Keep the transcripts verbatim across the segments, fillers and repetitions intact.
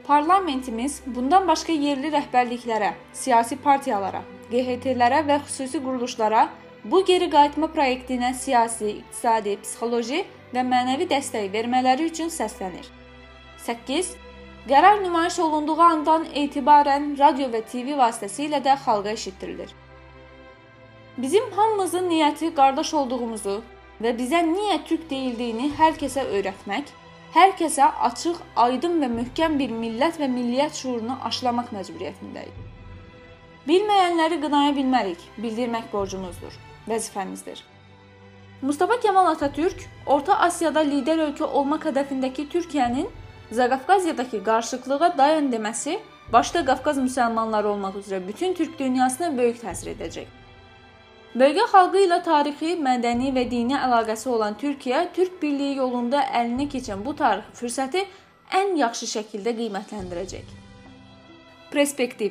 Parlamentimiz bundan başqa yerli rəhbərliklərə, siyasi partiyalara, G H T-lərə və xüsusi quruluşlara bu geri qayıtma proyektinə siyasi, iqtisadi, psixoloji və mənəvi dəstək vermələri üçün səslənir. səkkiz. Qərar nümayiş olunduğu andan etibarən radio və T V vasitəsilə də xalqa eşitdirilir. Bizim hamımızın niyyəti qardaş olduğumuzu və bizə niyə türk deyildiyini hər kəsə öyrətmək, hər kəsə açıq, aydın və möhkəm bir millət və milliyyət şuurunu aşılamaq məcburiyyətindəyik. Bilməyənləri qınaya bilmərik, bildirmək borcumuzdur, vəzifəmizdir. Mustafa Kemal Atatürk, Orta Asiyada lider ölkə olmaq hədəfindəki Türkiyənin Zaqafqaziyadakı qarşılıqlığa dayan deməsi, başda Qafqaz müsəlmanları olmaq üzrə bütün Türk dünyasına böyük təsir edəcək. Bölgə xalqı ilə tarixi, mədəni və dini əlaqəsi olan Türkiyə, Türk birliyi yolunda əlinə keçən bu tarixi fürsəti ən yaxşı şəkildə qiymətləndirəcək. Perspektiv.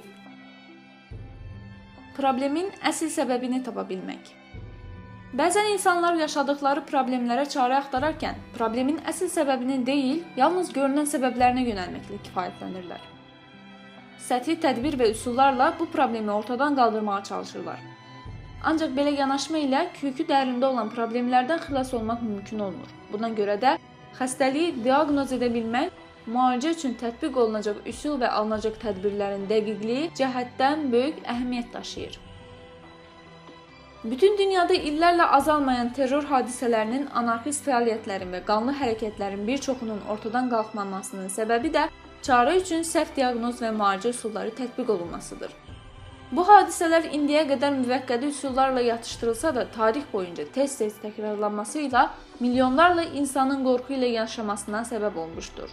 Problemin əsl səbəbini tapa bilmək. Bəzən insanlar yaşadıkları problemlərə çarə axtararkən, problemin əsl səbəbini deyil, yalnız görünən səbəblərinə yönəlməklə kifayətlənirlər. Səthi tədbir və üsullarla bu problemi ortadan qaldırmağa çalışırlar. Ancaq belə yanaşma ilə kökü dərində olan problemlərdən xilas olmaq mümkün olmur. Buna görə də xəstəliyi diaqnoz edə bilmək, müalicə üçün tətbiq olunacaq üsul və alınacaq tədbirlərin dəqiqliyi cəhətdən böyük əhəmiyyət daşıyır. Bütün dünyada illərlə azalmayan terror hadisələrinin, anarxist fəaliyyətlərin və qanlı hərəkətlərin bir çoxunun ortadan qalxmamasının səbəbi də çarə üçün səhv diaqnoz və müalicə üsulları tətbiq olunmasıdır. Bu hadisələr indiyə qədər müvəqqəti üsullarla yatışdırılsa da, tarix boyunca tez-tez təkrarlanması ilə milyonlarla insanın qorxu ilə yaşamasına səbəb olmuşdur.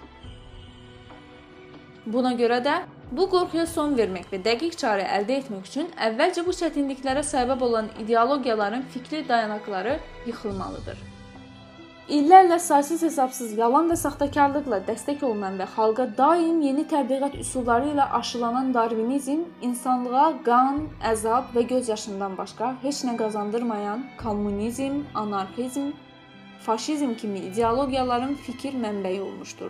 Buna görə də bu qorxuya son vermək və dəqiq çarə əldə etmək üçün əvvəlcə bu çətinliklərə səbəb olan ideologiyaların fikri dayanaqları yıxılmalıdır. İllərlə saysız-hesabsız yalan və saxtakarlıqla dəstək olunan və xalqa daim yeni təbliğat üsulları ilə aşılanan darvinizm, insanlığa qan, əzab və göz yaşından başqa heç nə qazandırmayan kommunizm, anarxizm, faşizm kimi ideologiyaların fikir mənbəyi olmuşdur.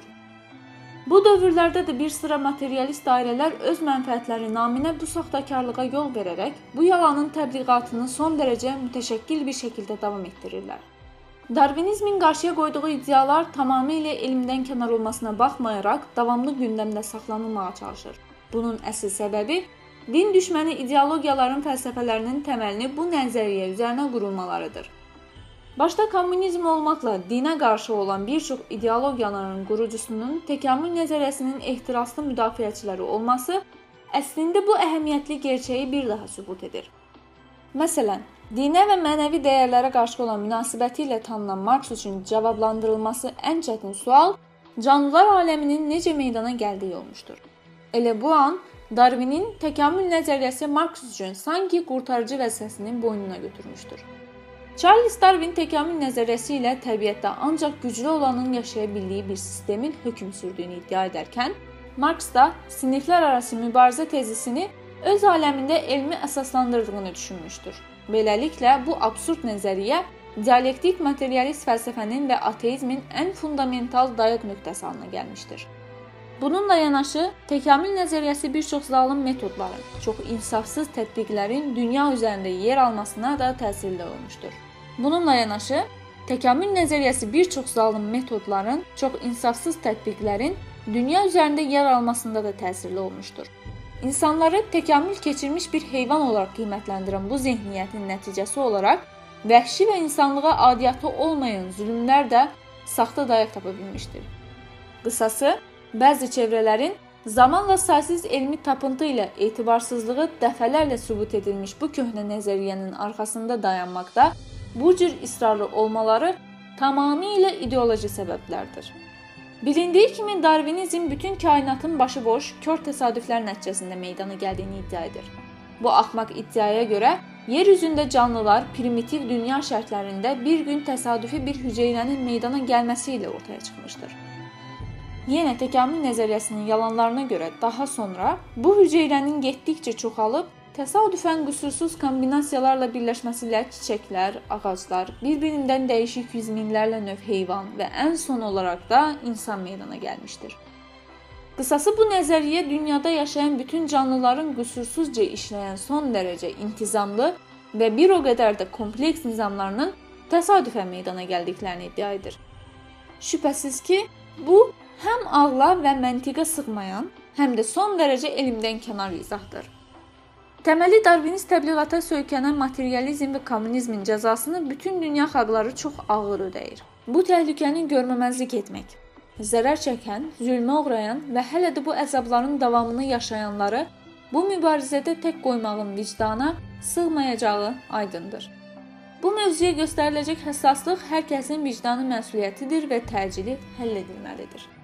Bu dövrlərdə də bir sıra materialist dairələr öz mənfəətləri naminə bu saxtakarlığa yol verərək bu yalanın təbliğatını son dərəcə mütəşəkkil bir şəkildə davam etdirirlər. Darvinizmin qarşıya qoyduğu iddialar tamamilə elmdən kənar olmasına baxmayaraq davamlı gündəmdə saxlanılmağa çalışır. Bunun əsl səbəbi din düşməni ideologiyaların fəlsəfələrinin təməlini bu nəzəriyyə üzərinə qurulmalarıdır. Başda kommunizm olmaqla dinə qarşı olan bir çox ideologiyaların qurucusunun təkamül nəzəriyyəsinin ehtiraslı müdafiəçiləri olması əslində bu əhəmiyyətli gerçəyi bir daha sübut edir. Məsələn, dinə və mənəvi dəyərlərə qarşı olan münasibəti ilə tanınan Marks üçün cavablandırılması ən çətin sual canlılar aləminin necə meydana gəldiyi olmuşdur. Elə bu an Darwinin təkamül nəzəriyyəsi Marks üçün sanki qurtarıcı vəzifəsini boynuna götürmüşdür. Charles Darwin təkamül nəzəriyyəsi ilə təbiətdə ancaq güclü olanın yaşaya bildiyi bir sistemin hökm sürdüyünü iddia edərkən, Marks da siniflər arası mübarizə tezisini öz aləmində elmi əsaslandırdığını düşünmüşdür. Beləliklə, bu absurd nəzəriyyə dialektik materialist fəlsəfənin və ateizmin ən fundamental dayaq nöqtəsi halına gəlmişdir. Bununla yanaşı, təkamül nəzəriyyəsi bir çox zalım metodların, çox insafsız tətbiqlərin dünya üzərində yer almasına da təsirli olmuşdur. Bununla yanaşı, təkamül nəzəriyyəsi bir çox zalım metodların, çox insafsız tətbiqlərin dünya üzərində yer almasında da təsirli olmuşdur. İnsanları təkamül keçirmiş bir heyvan olaraq qiymətləndirən bu zehniyyətin nəticəsi olaraq vəhşi və insanlığa adiyyatı olmayan zülmlər də saxta dayaq tapa bilmişdir. Qısası, bəzi çevrələrin zamanla saysız elmi tapıntı ilə etibarsızlığı dəfələrlə sübut edilmiş bu köhnə nəzəriyyənin arxasında dayanmaqda bu cür israrlı olmaları tamamilə ideoloji səbəblərdir. Bilindiyi kimi Darvinizm bütün kainatın başıboş, kör təsadüflər nəticəsində meydana gəldiyini iddia edir. Bu axmaq iddiaya görə yer üzündə canlılar primitiv dünya şərtlərində bir gün təsadüfi bir hüceyrənin meydana gəlməsi ilə ortaya çıxmışdır. Yenə təkamül nəzəriyyəsinin yalanlarına görə daha sonra bu hüceyrənin getdikcə çoxalıb təsadüfən qüsursuz kombinasiyalarla birləşməsi ilə çiçəklər, ağaclar, bir-birindən dəyişik yüz minlərlə növ heyvan və ən son olaraq da insan meydana gəlmişdir. Qısası bu nəzəriyyə dünyada yaşayan bütün canlıların qüsursuzca işləyən son dərəcə intizamlı və bir o qədər də kompleks nizamlarının təsadüfən meydana gəldiklərini iddia edir. Şübhəsiz ki, bu həm ağla və məntiqə sığmayan, həm də son dərəcə elmdən kənar izahdır. Təməli Darvinist təbliğata söykənən materializm və kommunizmin cəzasını bütün dünya xalqları çox ağır ödəyir. Bu təhlükəni görməməzlik etmək, zərər çəkən, zülmə uğrayan və hələ də bu əzabların davamını yaşayanları bu mübarizədə tək qoymağın vicdana sığmayacağı aydındır. Bu mövzuya göstəriləcək həssaslıq hər kəsin vicdanı məsuliyyətidir və təcili həll edilməlidir.